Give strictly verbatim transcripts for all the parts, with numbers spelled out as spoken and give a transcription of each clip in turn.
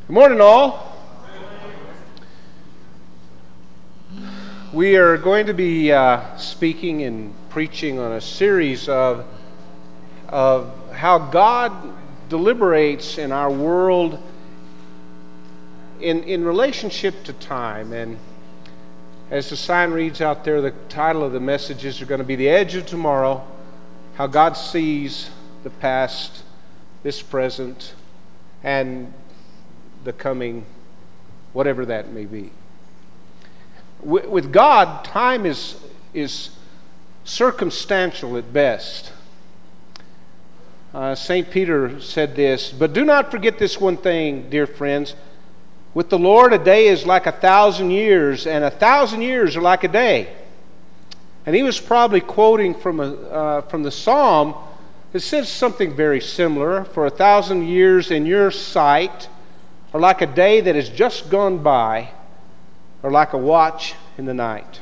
Good morning, all. We are going to be uh, speaking and preaching on a series of, of how God deliberates in our world in, in relationship to time. And as the sign reads out there, the title of the messages are going to be The Edge of Tomorrow, how God sees the past, this present, and the coming, whatever that may be. With God, time is, is circumstantial at best. Uh, Saint Peter said this, "But do not forget this one thing, dear friends. With the Lord, a day is like a thousand years, and a thousand years are like a day." And he was probably quoting from, a, uh, from the Psalm that says something very similar. For a thousand years in your sight are like a day that has just gone by, or like a watch in the night.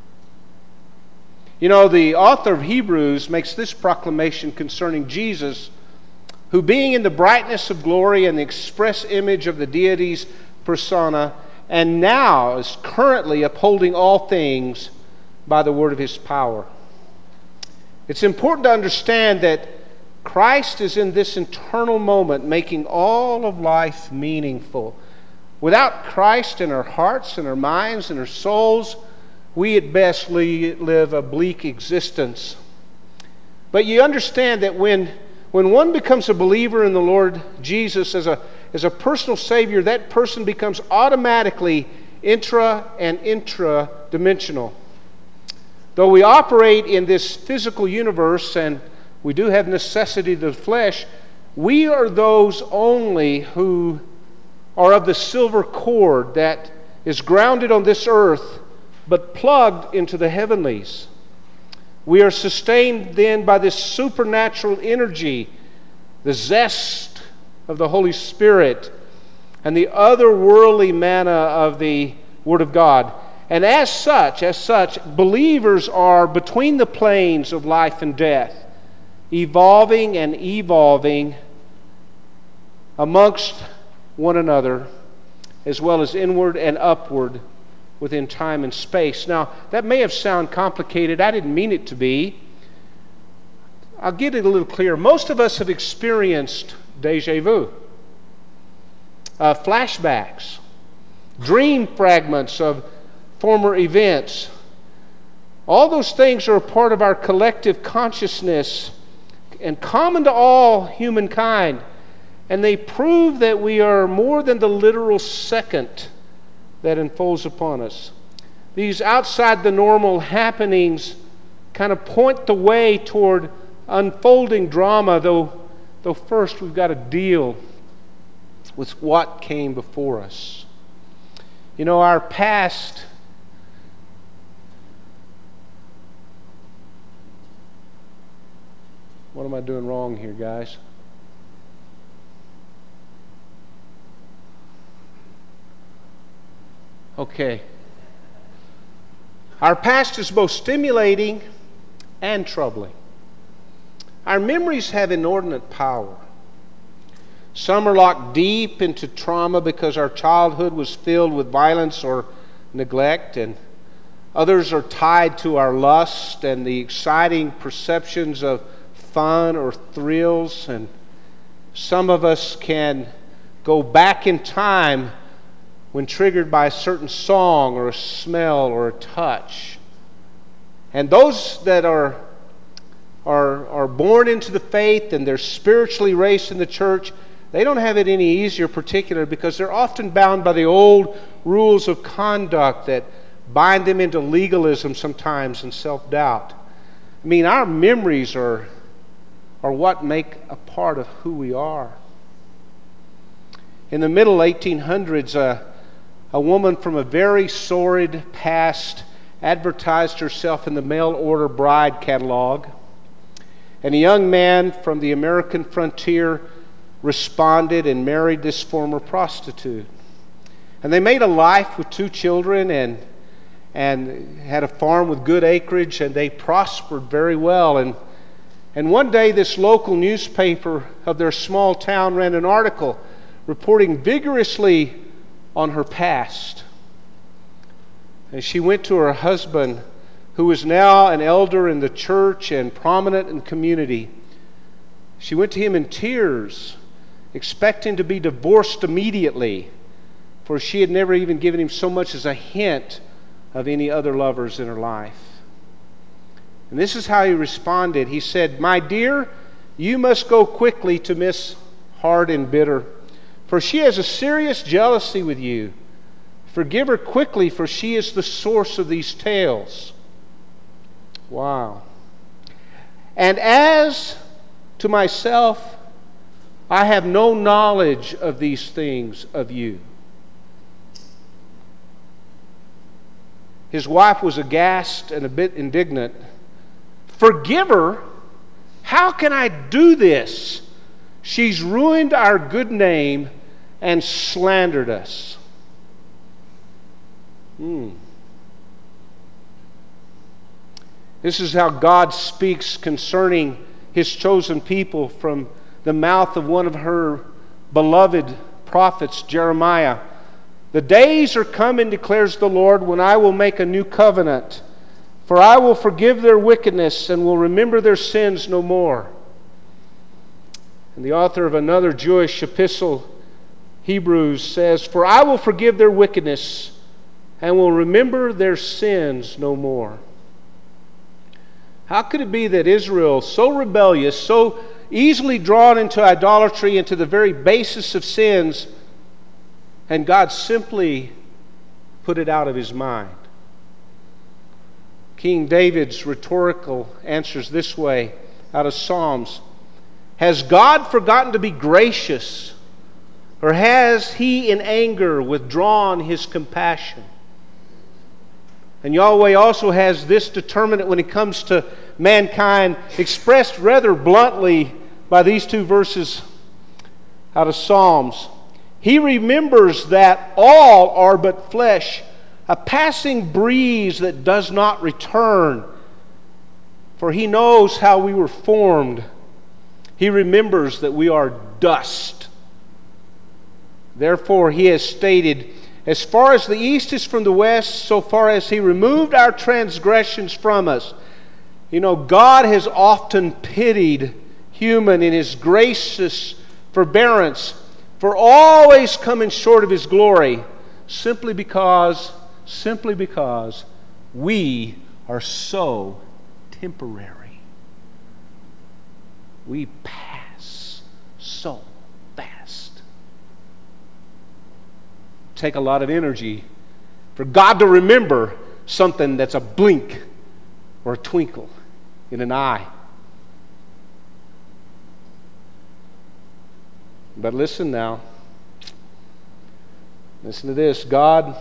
You know, the author of Hebrews makes this proclamation concerning Jesus, who being in the brightness of glory and the express image of the deity's persona, and now is currently upholding all things by the word of his power. It's important to understand that Christ is in this eternal moment making all of life meaningful. Without Christ in our hearts and our minds and our souls, we at best live a bleak existence. But you understand that when, when one becomes a believer in the Lord Jesus as a, as a personal Savior, that person becomes automatically intra and intra-dimensional. Though we operate in this physical universe and we do have necessity of the flesh, we are those only who are of the silver cord that is grounded on this earth but plugged into the heavenlies. We are sustained then by this supernatural energy, the zest of the Holy Spirit, and the otherworldly manna of the Word of God. And as such, as such, believers are between the planes of life and death, evolving and evolving amongst one another, as well as inward and upward within time and space. Now, that may have sounded complicated. I didn't mean it to be. I'll get it a little clearer. Most of us have experienced deja vu, uh, flashbacks, dream fragments of former events. All those things are a part of our collective consciousness and common to all humankind. And they prove that we are more than the literal second that unfolds upon us. These outside the normal happenings kind of point the way toward unfolding drama, though, though first we've got to deal with what came before us. You know, our past What am I doing wrong here, guys? Okay. Our past is both stimulating and troubling. Our memories have inordinate power. Some are locked deep into trauma because our childhood was filled with violence or neglect, and others are tied to our lust and the exciting perceptions of fun or thrills. And some of us can go back in time when triggered by a certain song or a smell or a touch. And those that are, are, are born into the faith and they're spiritually raised in the church, they don't have it any easier, particularly because they're often bound by the old rules of conduct that bind them into legalism sometimes and self-doubt. I mean, our memories are, are what make a part of who we are. In the middle eighteen hundreds, uh, a woman from a very sordid past advertised herself in the mail order bride catalog. And a young man from the American frontier responded and married this former prostitute. And they made a life with two children and, and had a farm with good acreage, and they prospered very well. And, and one day this local newspaper of their small town ran an article reporting vigorously on her past. And she went to her husband, who is now an elder in the church and prominent in the community. She went to him in tears, expecting to be divorced immediately, for she had never even given him so much as a hint of any other lovers in her life. And this is how he responded. He said, "My dear, you must go quickly to Miss Hard and Bitter, for she has a serious jealousy with you. Forgive her quickly, for she is the source of these tales." Wow. "And as to myself, I have no knowledge of these things of you." His wife was aghast and a bit indignant. "Forgive her? How can I do this? She's ruined our good name and slandered us." Hmm. This is how God speaks concerning His chosen people from the mouth of one of her beloved prophets, Jeremiah. "The days are coming, declares the Lord, when I will make a new covenant. For I will forgive their wickedness and will remember their sins no more." And the author of another Jewish epistle, Hebrews, says, "For I will forgive their wickedness and will remember their sins no more." How could it be that Israel, so rebellious, so easily drawn into idolatry, into the very basis of sins, and God simply put it out of His mind? King David's rhetorical answers this way out of Psalms: "Has God forgotten to be gracious, or has He in anger withdrawn His compassion?" And Yahweh also has this determinant when it comes to mankind, expressed rather bluntly by these two verses out of Psalms. "He remembers that all are but flesh, a passing breeze that does not return. For He knows how we were formed. He remembers that we are dust. Therefore He has stated, as far as the east is from the west, so far as He removed our transgressions from us." You know, God has often pitied human in His gracious forbearance for always coming short of His glory, simply because, simply because we are so temporary. We pass so fast. Take a lot of energy for God to remember something that's a blink or a twinkle in an eye. But listen now. Listen to this. God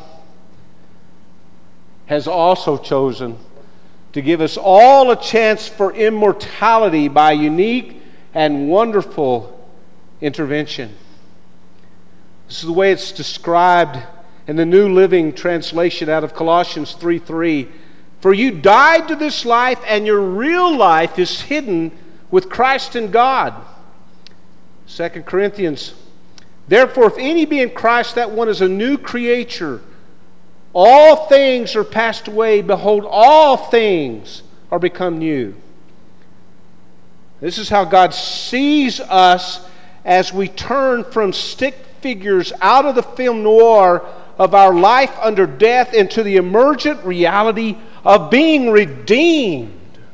has also chosen to give us all a chance for immortality by unique and wonderful intervention. This is the way it's described in the New Living Translation out of Colossians three three. "For you died to this life, and your real life is hidden with Christ in God." Second Corinthians, "Therefore, if any be in Christ, that one is a new creature. All things are passed away. Behold, all things are become new." This is how God sees us as we turn from stick figures out of the film noir of our life under death into the emergent reality of being redeemed.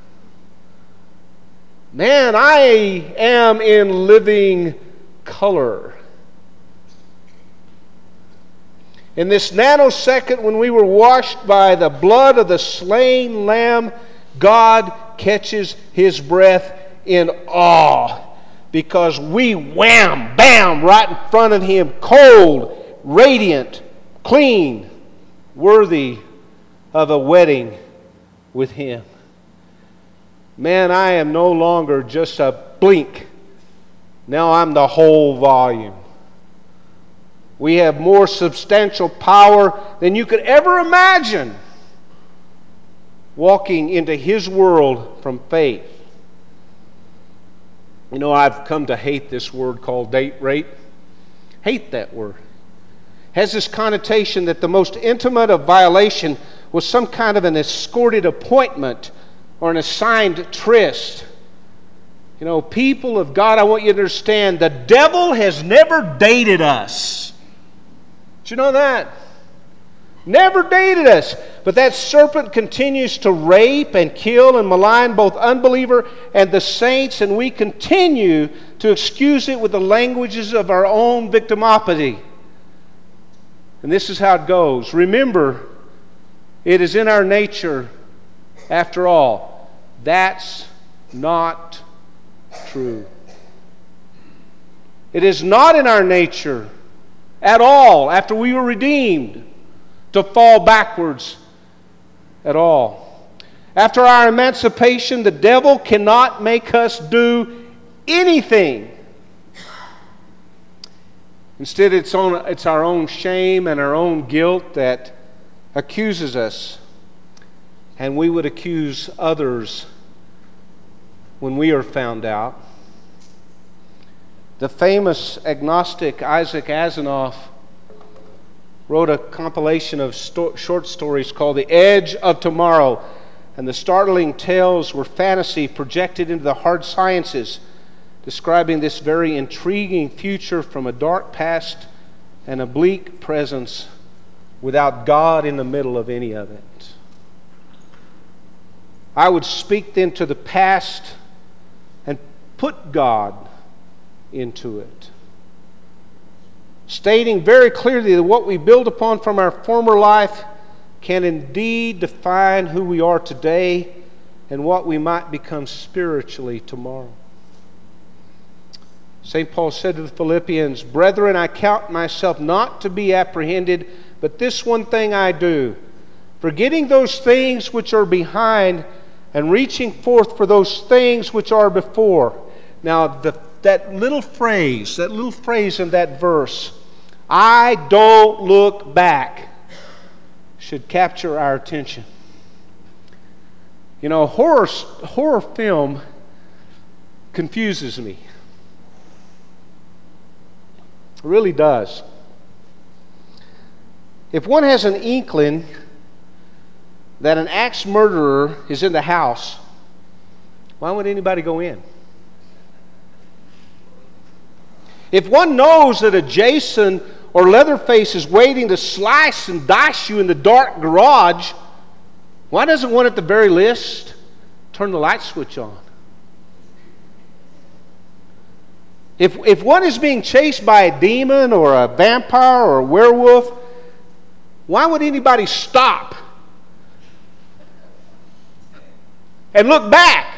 Man, I am in living color. In this nanosecond when we were washed by the blood of the slain Lamb, God catches His breath in awe because we wham, bam, right in front of Him, cold, radiant, clean, worthy of a wedding with Him. Man, I am no longer just a blink. Now I'm the whole volume. We have more substantial power than you could ever imagine walking into His world from faith. You know, I've come to hate this word called date rape. hate that word. Has this connotation that the most intimate of violation was some kind of an escorted appointment or an assigned tryst. You know, people of God, I want you to understand, the devil has never dated us. Did you know that? Never dated us. But that serpent continues to rape and kill and malign both unbeliever and the saints, and we continue to excuse it with the languages of our own victimopathy. And this is how it goes. Remember, it is in our nature, after all. That's not true. It is not in our nature at all, after we were redeemed, to fall backwards at all. After our emancipation, the devil cannot make us do anything. Instead, it's, on, it's our own shame and our own guilt that accuses us. And we would accuse others when we are found out. The famous agnostic Isaac Asimov wrote a compilation of sto- short stories called The Edge of Tomorrow, and the startling tales were fantasy projected into the hard sciences, describing this very intriguing future from a dark past and a bleak presence without God in the middle of any of it. I would speak then to the past and put God into it, stating very clearly that what we build upon from our former life can indeed define who we are today and what we might become spiritually tomorrow. Saint Paul said to the Philippians, "Brethren, I count myself not to be apprehended, but this one thing I do, forgetting those things which are behind and reaching forth for those things which are before." Now, the, that little phrase, that little phrase in that verse, "I don't look back," should capture our attention. You know, horror, horror film confuses me. It really does. If one has an inkling that an axe murderer is in the house, why would anybody go in? If one knows that a Jason or Leatherface is waiting to slice and dice you in the dark garage, why doesn't one at the very least turn the light switch on? If, if one is being chased by a demon or a vampire or a werewolf, why would anybody stop and look back?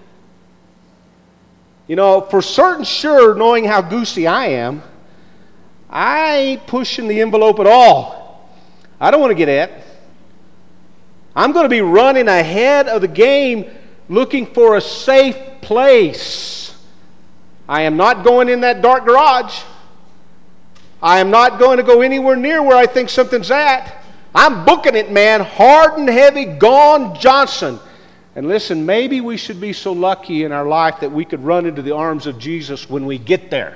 You know, for certain sure, knowing how goosey I am, I ain't pushing the envelope at all. I don't want to get at. I'm going to be running ahead of the game looking for a safe place. I am not going in that dark garage. I am not going to go anywhere near where I think something's at. I'm booking it, man. Hard and heavy, gone Johnson. And listen, maybe we should be so lucky in our life that we could run into the arms of Jesus when we get there.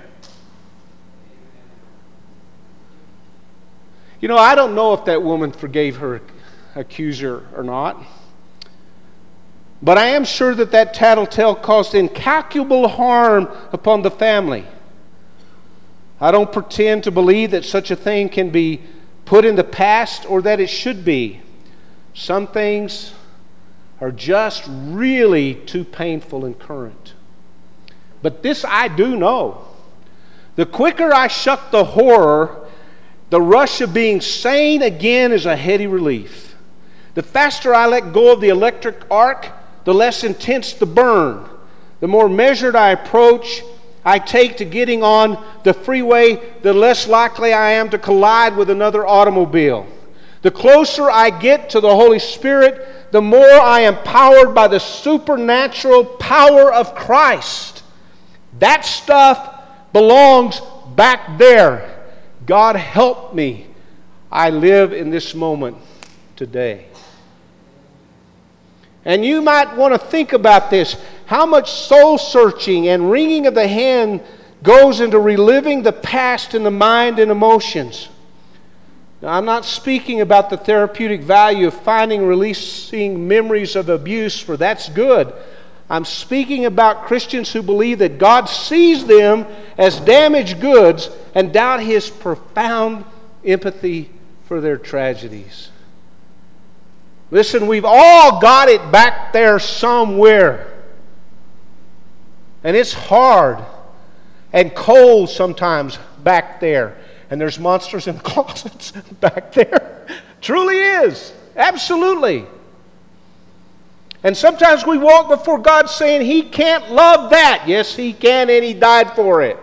You know, I don't know if that woman forgave her accuser or not. But I am sure that that tattletale caused incalculable harm upon the family. I don't pretend to believe that such a thing can be put in the past or that it should be. Some things are just really too painful and current. But this I do know. The quicker I shuck the horror, the rush of being sane again is a heady relief. The faster I let go of the electric arc, the less intense the burn. The more measured I approach, I take to getting on the freeway, the less likely I am to collide with another automobile. The closer I get to the Holy Spirit, the more I am powered by the supernatural power of Christ. That stuff belongs back there. God help me. I live in this moment today. And you might want to think about this. How much soul searching and wringing of the hand goes into reliving the past in the mind and emotions. Now, I'm not speaking about the therapeutic value of finding and releasing memories of abuse, for that's good. I'm speaking about Christians who believe that God sees them as damaged goods and doubt His profound empathy for their tragedies. Listen, we've all got it back there somewhere. And it's hard and cold sometimes back there. And there's monsters in the closets back there. Truly is. Absolutely. And sometimes we walk before God saying He can't love that. Yes, He can, and He died for it.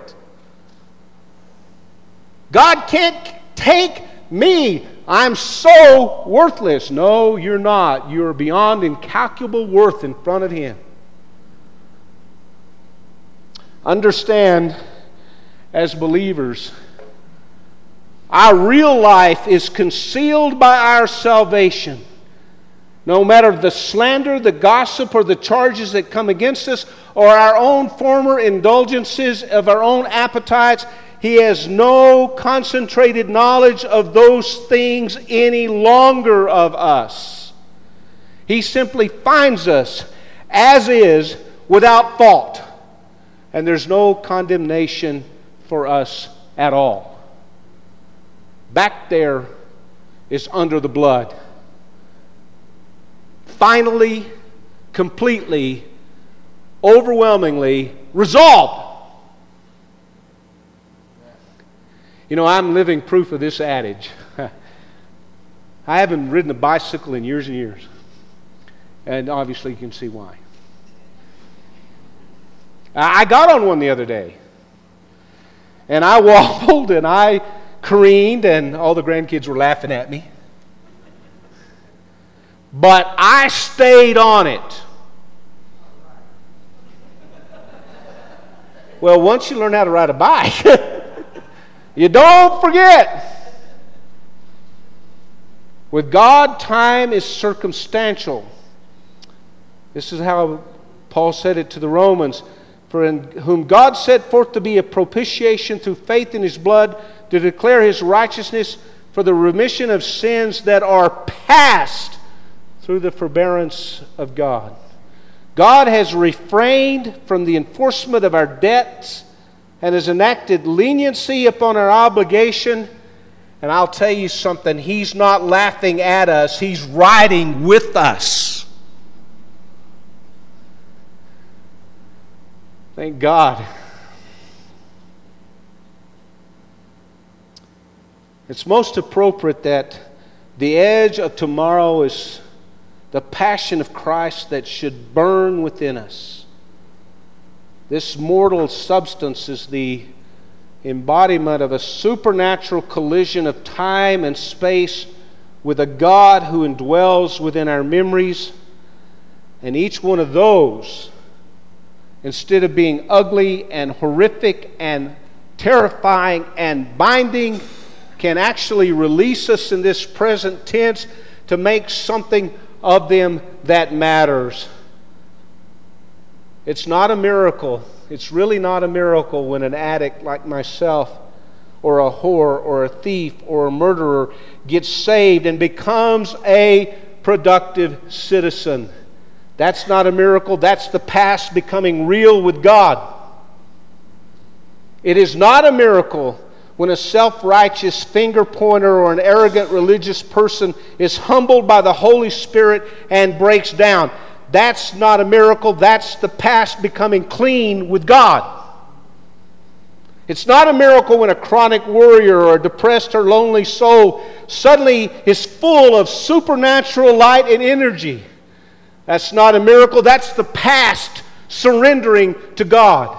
God can't take me. I'm so worthless. No, you're not. You're beyond incalculable worth in front of Him. Understand, as believers, our real life is concealed by our salvation. No matter the slander, the gossip, or the charges that come against us, or our own former indulgences of our own appetites, He has no concentrated knowledge of those things any longer of us. He simply finds us as is without fault. And there's no condemnation for us at all. Back there is under the blood. Finally, completely, overwhelmingly resolved. You know, I'm living proof of this adage. I haven't ridden a bicycle in years and years. And obviously you can see why. I got on one the other day. And I wobbled and I careened and all the grandkids were laughing at me. But I stayed on it. Well, once you learn how to ride a bike, you don't forget. With God, time is circumstantial. This is how Paul said it to the Romans. For in whom God set forth to be a propitiation through faith in His blood, to declare His righteousness for the remission of sins that are past through the forbearance of God. God has refrained from the enforcement of our debts and has enacted leniency upon our obligation. And I'll tell you something, He's not laughing at us, He's riding with us. Thank God. It's most appropriate that the edge of tomorrow is the passion of Christ that should burn within us. This mortal substance is the embodiment of a supernatural collision of time and space with a God who indwells within our memories. And each one of those, instead of being ugly and horrific and terrifying and binding, can actually release us in this present tense to make something of them that matters. It's not a miracle. It's really not a miracle when an addict like myself, or a whore, or a thief, or a murderer gets saved and becomes a productive citizen. That's not a miracle. That's the past becoming real with God. It is not a miracle when a self-righteous finger pointer or an arrogant religious person is humbled by the Holy Spirit and breaks down. That's not a miracle. That's the past becoming clean with God. It's not a miracle when a chronic worrier or a depressed or lonely soul suddenly is full of supernatural light and energy. That's not a miracle. That's the past surrendering to God.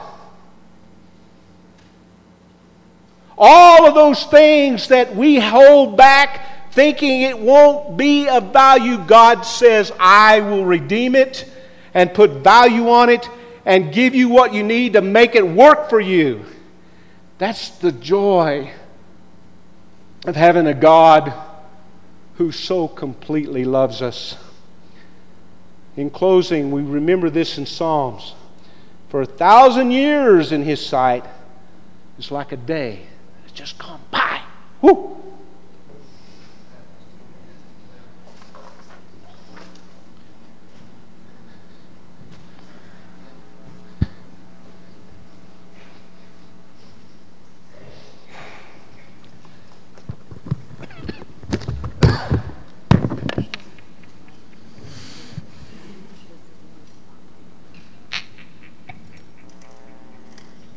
All of those things that we hold back thinking it won't be of value, God says, I will redeem it and put value on it and give you what you need to make it work for you. That's the joy of having a God who so completely loves us. In closing, we remember this in Psalms. For a thousand years in His sight is like a day that's just gone by. Whoo!